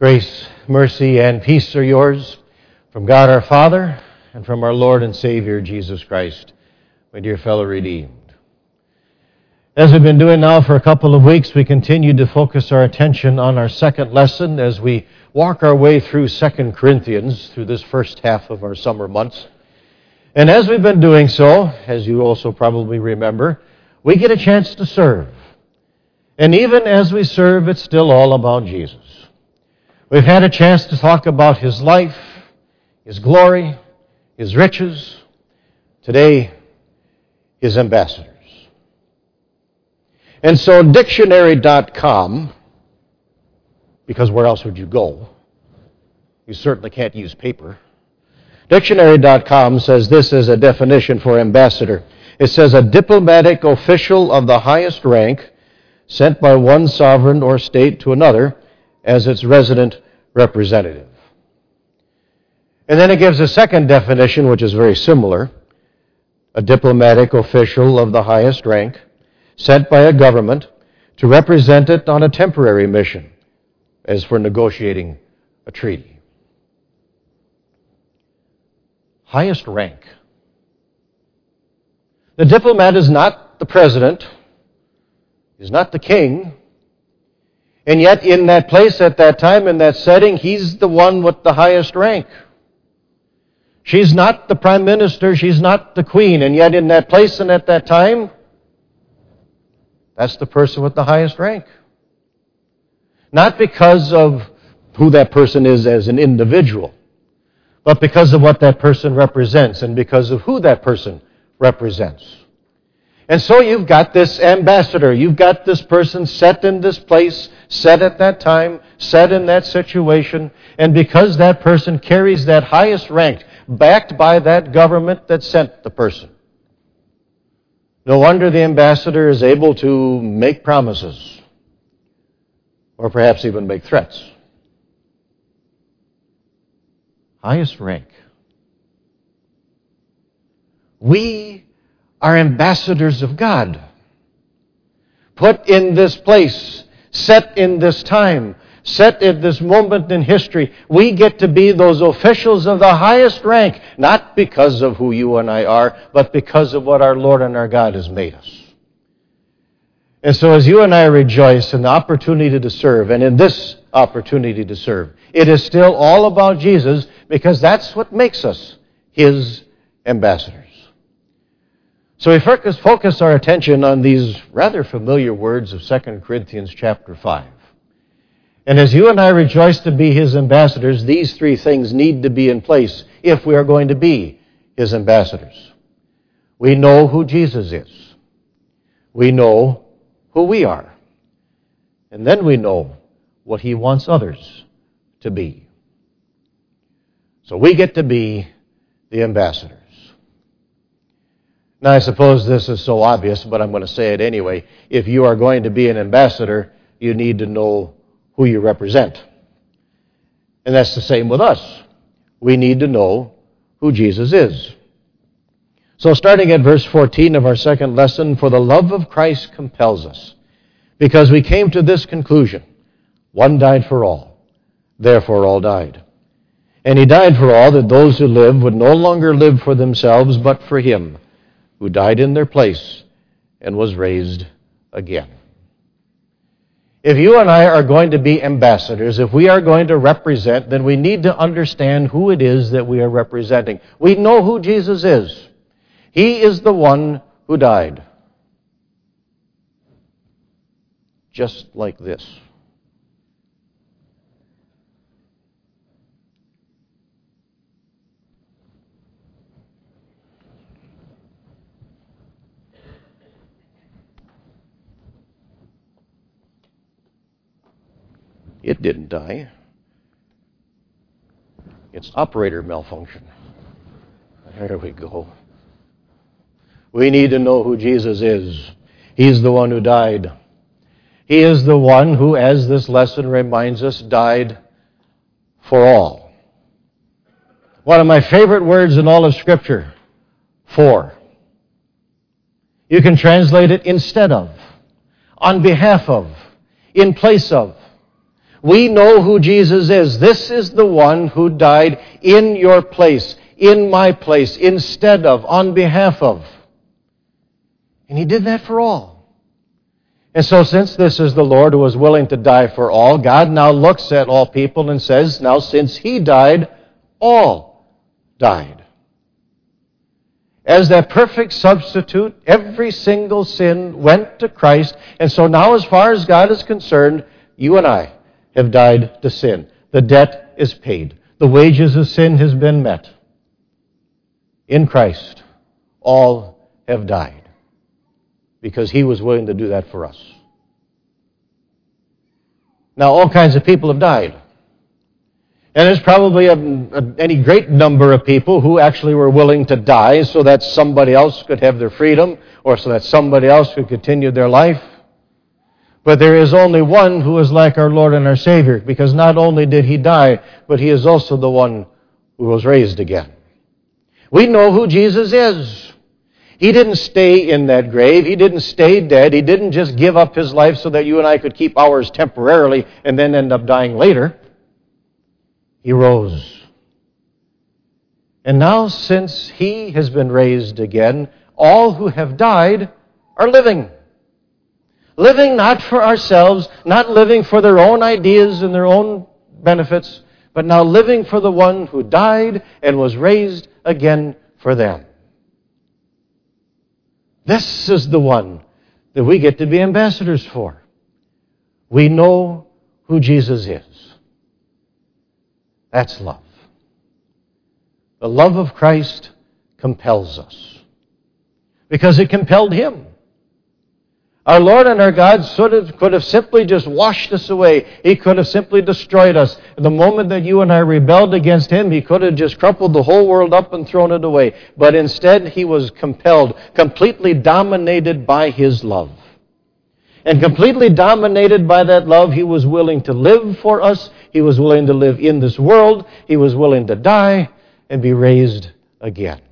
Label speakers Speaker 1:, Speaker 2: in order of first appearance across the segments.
Speaker 1: Grace, mercy, and peace are yours from God our Father and from our Lord and Savior, Jesus Christ, my dear fellow redeemed. As we've been doing now for a couple of weeks, we continue to focus our attention on our second lesson as we walk our way through 2 Corinthians through this first half of our summer months. And as we've been doing so, as you also probably remember, we get a chance to serve. And even as we serve, it's still all about Jesus. We've had a chance to talk about His life, His glory, His riches. Today, His ambassadors. And so dictionary.com, because where else would you go? You certainly can't use paper. Dictionary.com says this is a definition for ambassador. It says a diplomatic official of the highest rank sent by one sovereign or state to another as its resident representative. And then it gives a second definition, which is very similar. A diplomatic official of the highest rank sent by a government to represent it on a temporary mission, as for negotiating a treaty. Highest rank. The diplomat is not the president, is not the king, and yet in that place at that time, in that setting, he's the one with the highest rank. She's not the prime minister, she's not the queen, and yet in that place and at that time, that's the person with the highest rank. Not because of who that person is as an individual, but because of what that person represents and because of who that person represents. And so you've got this ambassador. You've got this person set in this place, set at that time, set in that situation. And because that person carries that highest rank, backed by that government that sent the person, no wonder the ambassador is able to make promises, or perhaps even make threats. Highest rank. We are ambassadors of God. Put in this place, set in this time, set in this moment in history. We get to be those officials of the highest rank, not because of who you and I are, but because of what our Lord and our God has made us. And so as you and I rejoice in the opportunity to serve, and in this opportunity to serve, it is still all about Jesus, because that's what makes us His ambassadors. So we focus our attention on these rather familiar words of 2 Corinthians chapter 5. And as you and I rejoice to be His ambassadors, these three things need to be in place if we are going to be His ambassadors. We know who Jesus is. We know who we are. And then we know what He wants others to be. So we get to be the ambassadors. Now, I suppose this is so obvious, but I'm going to say it anyway. If you are going to be an ambassador, you need to know who you represent. And that's the same with us. We need to know who Jesus is. So starting at verse 14 of our second lesson, for the love of Christ compels us, because we came to this conclusion: one died for all, therefore all died. And He died for all, that those who live would no longer live for themselves, but for Him who died in their place and was raised again. If you and I are going to be ambassadors, if we are going to represent, then we need to understand who it is that we are representing. We know who Jesus is. He is the one who died. Just like this. It didn't die. It's operator malfunction. There we go. We need to know who Jesus is. He's the one who died. He is the one who, as this lesson reminds us, died for all. One of my favorite words in all of Scripture, for. You can translate it instead of, on behalf of, in place of. We know who Jesus is. This is the one who died in your place, in my place, instead of, on behalf of. And He did that for all. And so since this is the Lord who was willing to die for all, God now looks at all people and says, now since He died, all died. As that perfect substitute, every single sin went to Christ. And so now as far as God is concerned, you and I have died to sin. The debt is paid. The wages of sin has been met. In Christ, all have died. Because He was willing to do that for us. Now all kinds of people have died. And there's probably any great number of people who actually were willing to die so that somebody else could have their freedom or so that somebody else could continue their life. But there is only one who is like our Lord and our Savior, because not only did He die, but He is also the one who was raised again. We know who Jesus is. He didn't stay in that grave. He didn't stay dead. He didn't just give up His life so that you and I could keep ours temporarily and then end up dying later. He rose. And now, since He has been raised again, all who have died are living. Living not for ourselves, not living for their own ideas and their own benefits, but now living for the one who died and was raised again for them. This is the one that we get to be ambassadors for. We know who Jesus is. That's love. The love of Christ compels us. Because it compelled Him. Our Lord and our God could have simply just washed us away. He could have simply destroyed us. The moment that you and I rebelled against Him, He could have just crumpled the whole world up and thrown it away. But instead, He was compelled, completely dominated by His love. And completely dominated by that love, He was willing to live for us. He was willing to live in this world. He was willing to die and be raised again.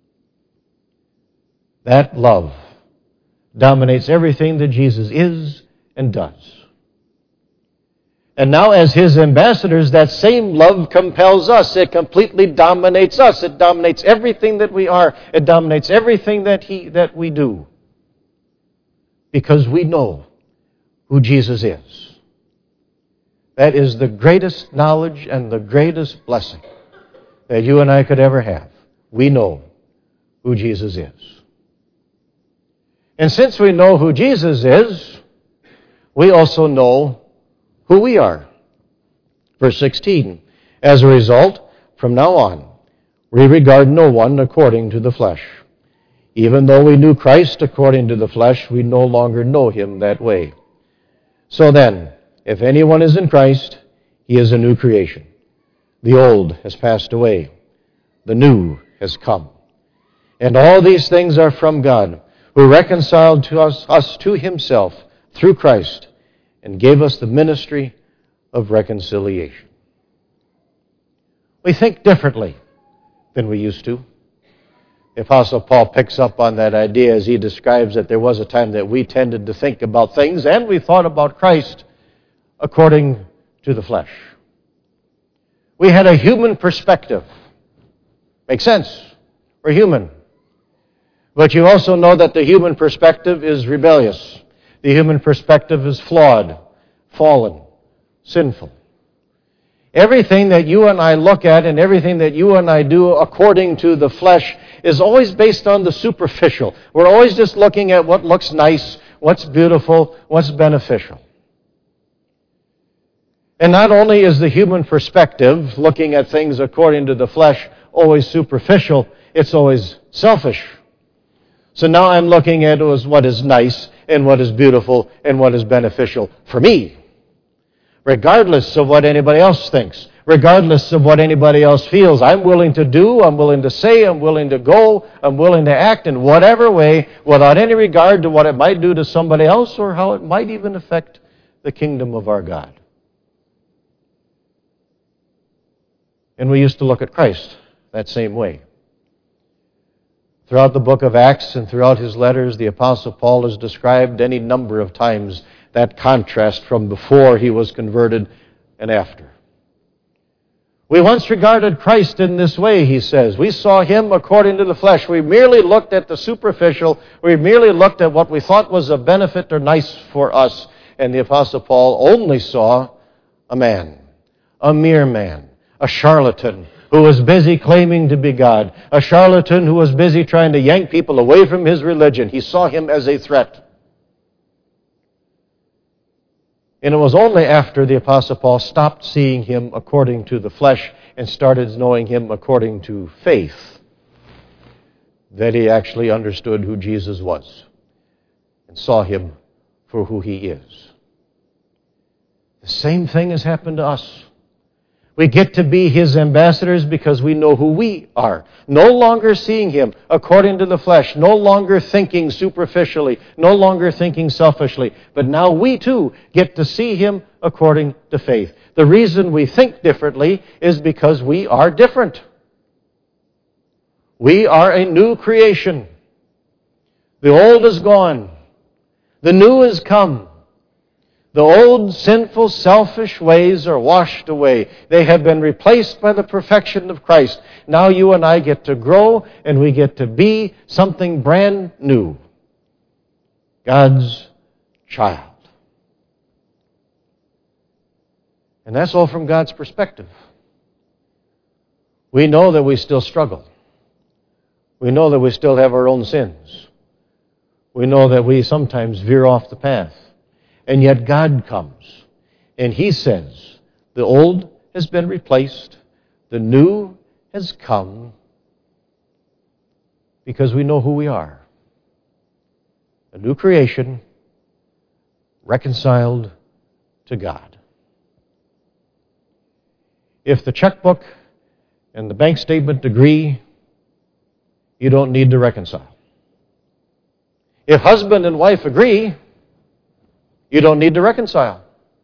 Speaker 1: That love dominates everything that Jesus is and does. And now as His ambassadors, that same love compels us. It completely dominates us. It dominates everything that we are. It dominates everything that we do. Because we know who Jesus is. That is the greatest knowledge and the greatest blessing that you and I could ever have. We know who Jesus is. And since we know who Jesus is, we also know who we are. Verse 16, as a result, from now on, we regard no one according to the flesh. Even though we knew Christ according to the flesh, we no longer know Him that way. So then, if anyone is in Christ, he is a new creation. The old has passed away. The new has come. And all these things are from God, who reconciled to us to Himself through Christ and gave us the ministry of reconciliation. We think differently than we used to. The Apostle Paul picks up on that idea as he describes that there was a time that we tended to think about things and we thought about Christ according to the flesh. We had a human perspective. Makes sense. We're human. But you also know that the human perspective is rebellious. The human perspective is flawed, fallen, sinful. Everything that you and I look at and everything that you and I do according to the flesh is always based on the superficial. We're always just looking at what looks nice, what's beautiful, what's beneficial. And not only is the human perspective, looking at things according to the flesh, always superficial, it's always selfish. So now I'm looking at what is nice and what is beautiful and what is beneficial for me, regardless of what anybody else thinks, regardless of what anybody else feels. I'm willing to do, I'm willing to say, I'm willing to go, I'm willing to act in whatever way without any regard to what it might do to somebody else or how it might even affect the kingdom of our God. And we used to look at Christ that same way. Throughout the book of Acts and throughout his letters, the Apostle Paul has described any number of times that contrast from before he was converted and after. We once regarded Christ in this way, he says. We saw him according to the flesh. We merely looked at the superficial. We merely looked at what we thought was a benefit or nice for us. And the Apostle Paul only saw a man, a mere man, a charlatan who was busy claiming to be God, a charlatan who was busy trying to yank people away from his religion. He saw him as a threat. And it was only after the Apostle Paul stopped seeing him according to the flesh and started knowing him according to faith that he actually understood who Jesus was and saw him for who he is. The same thing has happened to us. We get to be his ambassadors because we know who we are. No longer seeing him according to the flesh, no longer thinking superficially, no longer thinking selfishly, but now we too get to see him according to faith. The reason we think differently is because we are different. We are a new creation. The old is gone. The new has come. The old sinful, selfish ways are washed away. They have been replaced by the perfection of Christ. Now you and I get to grow and we get to be something brand new. God's child. And that's all from God's perspective. We know that we still struggle. We know that we still have our own sins. We know that we sometimes veer off the path. And yet God comes, and he says, the old has been replaced, the new has come, because we know who we are. A new creation, reconciled to God. If the checkbook and the bank statement agree, you don't need to reconcile. If husband and wife agree, you don't need to reconcile.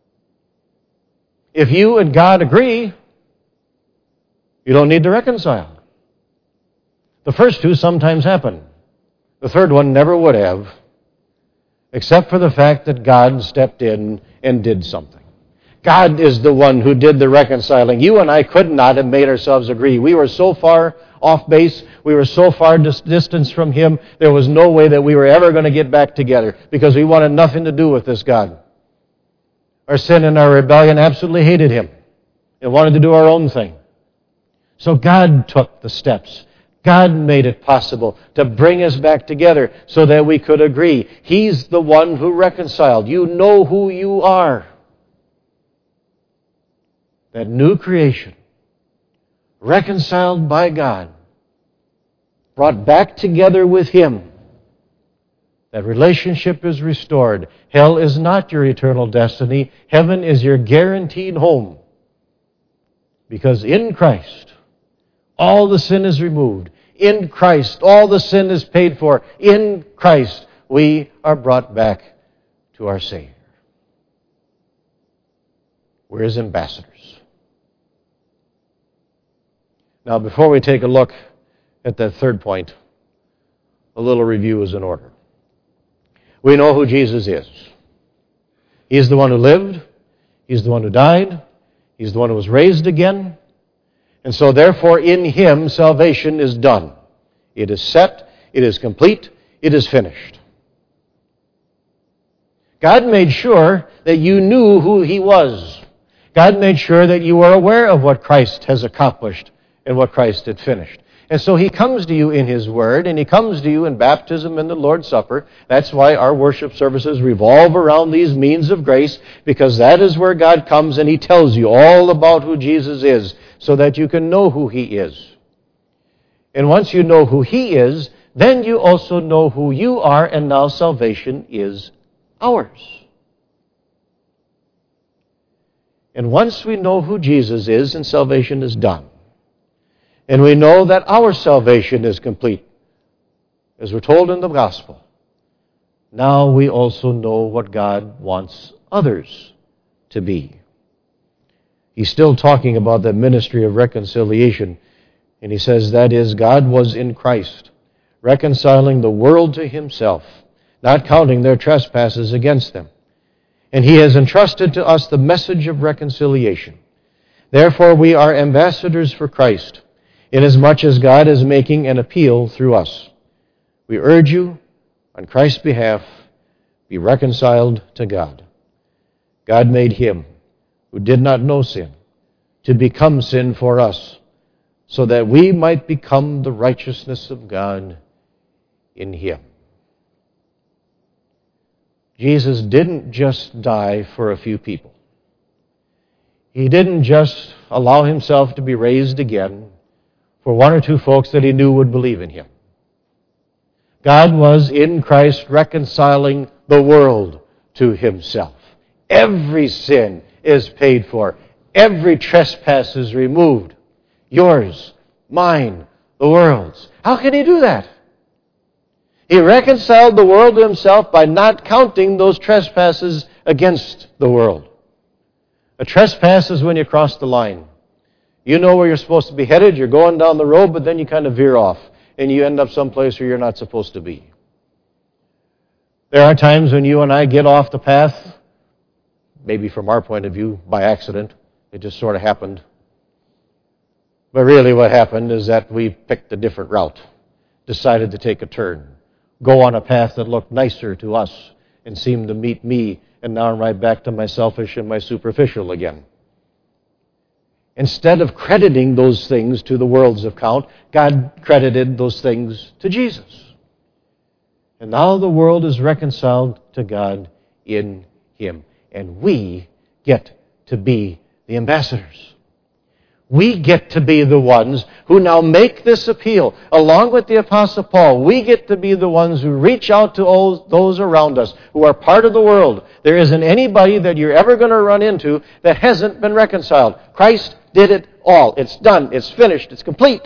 Speaker 1: If you and God agree, you don't need to reconcile. The first two sometimes happen. The third one never would have, except for the fact that God stepped in and did something. God is the one who did the reconciling. You and I could not have made ourselves agree. We were so far off base. We were so far distanced from him. There was no way that we were ever going to get back together because we wanted nothing to do with this God. Our sin and our rebellion absolutely hated him and wanted to do our own thing. So God took the steps. God made it possible to bring us back together so that we could agree. He's the one who reconciled. You know who you are. That new creation, reconciled by God, brought back together with him. That relationship is restored. Hell is not your eternal destiny. Heaven is your guaranteed home. Because in Christ, all the sin is removed. In Christ, all the sin is paid for. In Christ, we are brought back to our Savior. We're his ambassadors. Now, before we take a look at that third point, a little review is in order. We know who Jesus is. He's the one who lived. He's the one who died. He's the one who was raised again. And so, therefore, in him, salvation is done. It is set. It is complete. It is finished. God made sure that you knew who he was. God made sure that you were aware of what Christ has accomplished and what Christ had finished. And so he comes to you in his word, and he comes to you in baptism and the Lord's Supper. That's why our worship services revolve around these means of grace, because that is where God comes and he tells you all about who Jesus is, so that you can know who he is. And once you know who he is, then you also know who you are, and now salvation is ours. And once we know who Jesus is, and salvation is done, and we know that our salvation is complete, as we're told in the gospel, now we also know what God wants others to be. He's still talking about the ministry of reconciliation, and he says that is, God was in Christ, reconciling the world to himself, not counting their trespasses against them. and He has entrusted to us the message of reconciliation. Therefore, we are ambassadors for Christ, inasmuch as God is making an appeal through us. We urge you, on Christ's behalf, be reconciled to God. God made Him, who did not know sin, to become sin for us, so that we might become the righteousness of God in Him. Jesus didn't just die for a few people. He didn't just allow Himself to be raised again for one or two folks that He knew would believe in Him. God was in Christ reconciling the world to Himself. Every sin is paid for. Every trespass is removed. Yours, mine, the world's. How can He do that? He reconciled the world to Himself by not counting those trespasses against the world. A trespass is when you cross the line. You know where you're supposed to be headed, you're going down the road, but then you kind of veer off, and you end up someplace where you're not supposed to be. There are times when you and I get off the path, maybe from our point of view, by accident. It just sort of happened. But really what happened is that we picked a different route, decided to take a turn, go on a path that looked nicer to us and seemed to meet me, and now I'm right back to my selfish and my superficial again. Instead of crediting those things to the world's account, God credited those things to Jesus. And now the world is reconciled to God in Him. And we get to be the ambassadors. We get to be the ones who now make this appeal. Along with the Apostle Paul, we get to be the ones who reach out to all those around us who are part of the world. There isn't anybody that you're ever going to run into that hasn't been reconciled. Christ did it all. It's done. It's finished. It's complete.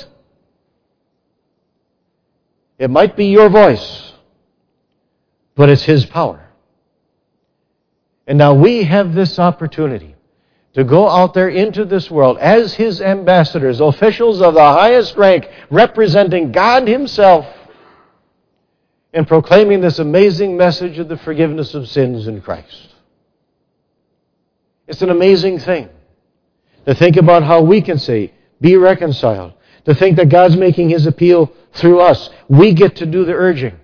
Speaker 1: It might be your voice, but it's His power. And now we have this opportunity to go out there into this world as His ambassadors, officials of the highest rank, representing God Himself, and proclaiming this amazing message of the forgiveness of sins in Christ. It's an amazing thing to think about how we can say, be reconciled. To think that God's making His appeal through us. We get to do the urging.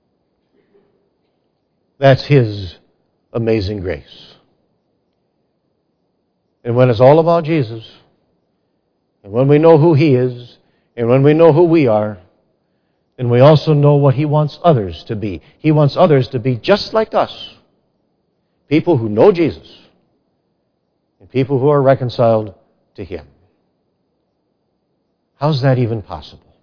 Speaker 1: That's His amazing grace. And when it's all about Jesus, and when we know who He is, and when we know who we are, then we also know what He wants others to be. He wants others to be just like us. People who know Jesus, and people who are reconciled to Him. How's that even possible?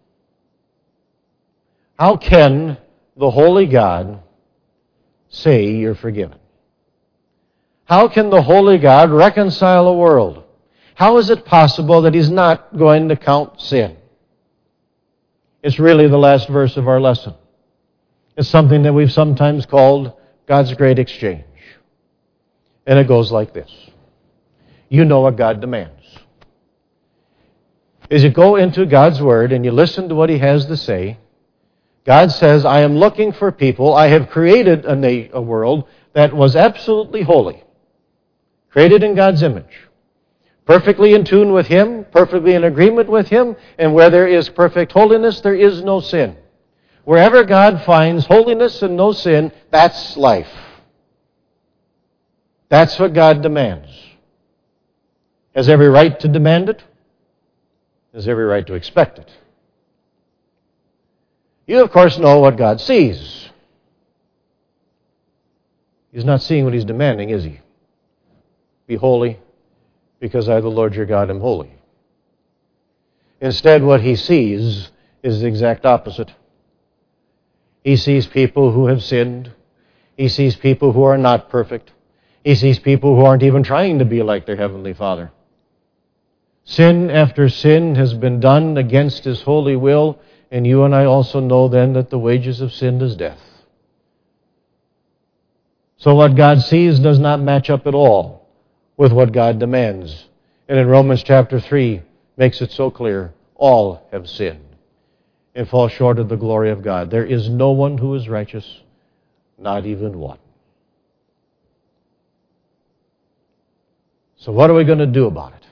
Speaker 1: How can the holy God say you're forgiven? How can the holy God reconcile a world? How is it possible that He's not going to count sin? It's really the last verse of our lesson. It's something that we've sometimes called God's great exchange. And it goes like this. You know what God demands. As you go into God's Word and you listen to what He has to say, God says, I am looking for people. I have created a world that was absolutely holy. Created in God's image. Perfectly in tune with Him, perfectly in agreement with Him, and where there is perfect holiness, there is no sin. Wherever God finds holiness and no sin, that's life. That's what God demands. Has every right to demand it? Has every right to expect it. You, of course, know what God sees. He's not seeing what He's demanding, is He? Be holy, because I, the Lord your God, am holy. Instead, what He sees is the exact opposite. He sees people who have sinned. He sees people who are not perfect. He sees people who aren't even trying to be like their Heavenly Father. Sin after sin has been done against His holy will, and you and I also know then that the wages of sin is death. So what God sees does not match up at all with what God demands. And in Romans chapter 3 makes it so clear, all have sinned and fall short of the glory of God. There is no one who is righteous, not even one. So what are we going to do about it?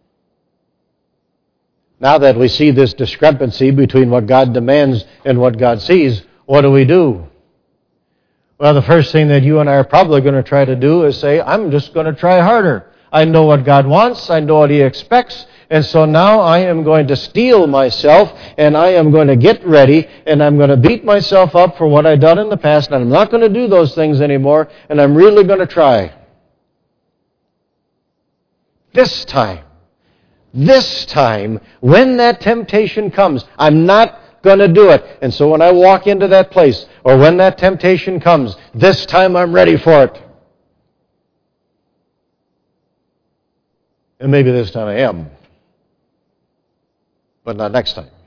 Speaker 1: Now that we see this discrepancy between what God demands and what God sees, what do? Well, the first thing that you and I are probably going to try to do is say, I'm just going to try harder. I know what God wants. I know what He expects. And so now I am going to steel myself, and I am going to get ready, and I'm going to beat myself up for what I've done in the past, and I'm not going to do those things anymore, and I'm really going to try. This time, when that temptation comes, I'm not going to do it. And so when I walk into that place, or when that temptation comes, this time I'm ready for it. And maybe this time I am. But not next time.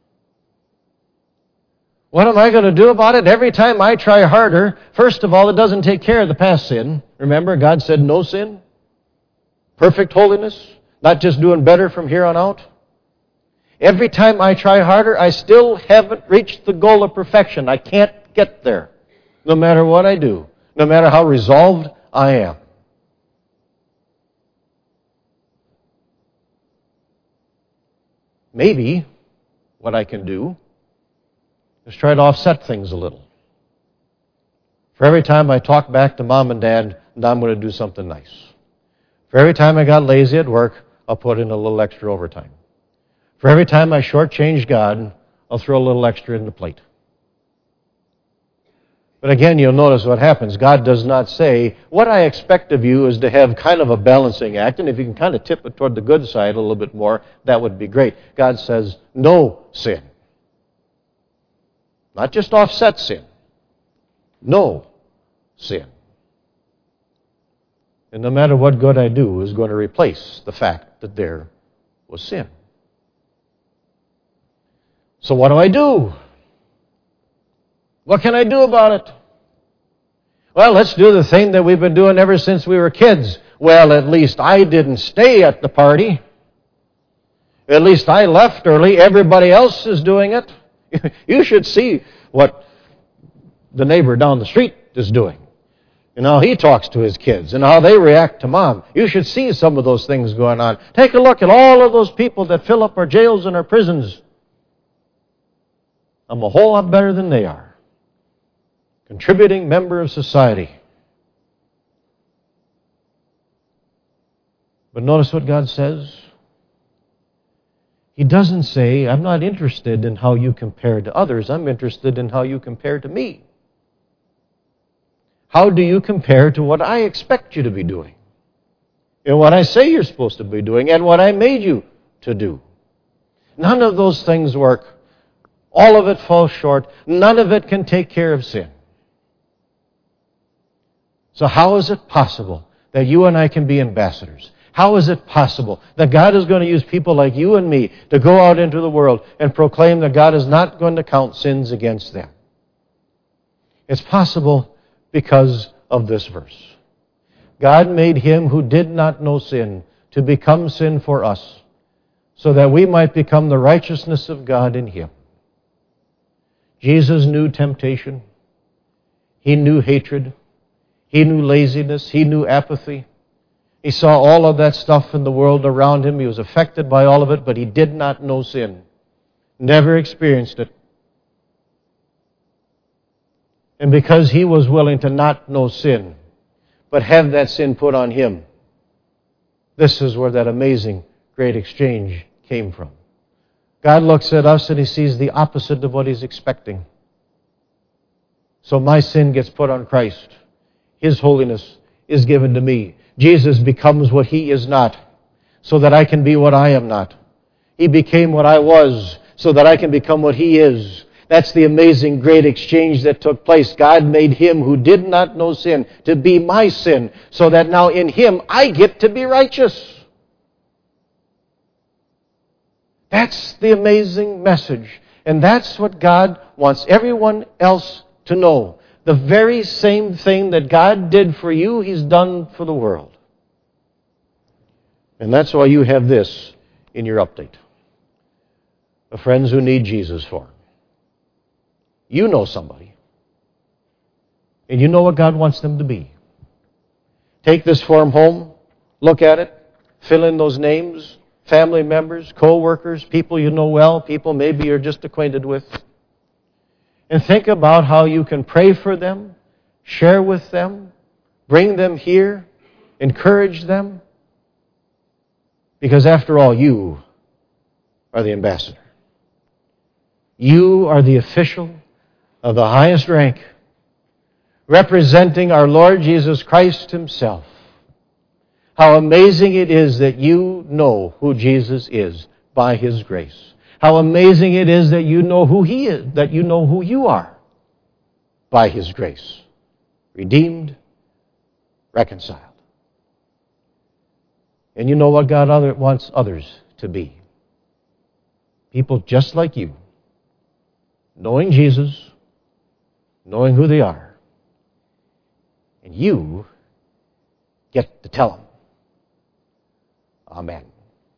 Speaker 1: What am I going to do about it? Every time I try harder, first of all, it doesn't take care of the past sin. Remember, God said no sin. Perfect holiness. Not just doing better from here on out. Every time I try harder, I still haven't reached the goal of perfection. I can't get there, no matter what I do, no matter how resolved I am. Maybe what I can do is try to offset things a little. For every time I talk back to Mom and Dad, now I'm going to do something nice. For every time I got lazy at work, I'll put in a little extra overtime. For every time I shortchange God, I'll throw a little extra in the plate. But again, you'll notice what happens. God does not say, what I expect of you is to have kind of a balancing act, and if you can kind of tip it toward the good side a little bit more, that would be great. God says, no sin. Not just offset sin. No sin. And no matter what good I do is going to replace the fact that there was sin. So what do? What can I do about it? Well, let's do the thing that we've been doing ever since we were kids. Well, at least I didn't stay at the party. At least I left early. Everybody else is doing it. You should see what the neighbor down the street is doing. And how he talks to his kids. And how they react to Mom. You should see some of those things going on. Take a look at all of those people that fill up our jails and our prisons. I'm a whole lot better than they are. Contributing member of society. But notice what God says. He doesn't say, I'm not interested in how you compare to others. I'm interested in how you compare to me. How do you compare to what I expect you to be doing? And what I say you're supposed to be doing, and what I made you to do. None of those things work. All of it falls short. None of it can take care of sin. So how is it possible that you and I can be ambassadors? How is it possible that God is going to use people like you and me to go out into the world and proclaim that God is not going to count sins against them? It's possible because of this verse. God made Him who did not know sin to become sin for us, so that we might become the righteousness of God in Him. Jesus knew temptation. He knew hatred. He knew laziness. He knew apathy. He saw all of that stuff in the world around Him. He was affected by all of it, but He did not know sin. Never experienced it. And because He was willing to not know sin, but have that sin put on Him, this is where that amazing great exchange came from. God looks at us and He sees the opposite of what He's expecting. So my sin gets put on Christ. His holiness is given to me. Jesus becomes what He is not, so that I can be what I am not. He became what I was, so that I can become what He is. That's the amazing great exchange that took place. God made Him who did not know sin to be my sin, so that now in Him I get to be righteous. That's the amazing message. And that's what God wants everyone else to know. The very same thing that God did for you, He's done for the world. And that's why you have this in your update. The friends who need Jesus for. You know somebody. And you know what God wants them to be. Take this form home, look at it, Fill in those names, family members, co-workers, people you know well, people maybe you're just acquainted with. And think about how you can pray for them, share with them, bring them here, encourage them. Because after all, you are the ambassador. You are the official of the highest rank, representing our Lord Jesus Christ Himself. How amazing it is that you know who Jesus is by His grace. How amazing it is that you know who He is, that you know who you are by His grace. Redeemed, reconciled. And you know what God wants others to be. People just like you, knowing Jesus, knowing who they are. And you get to tell them. Amen.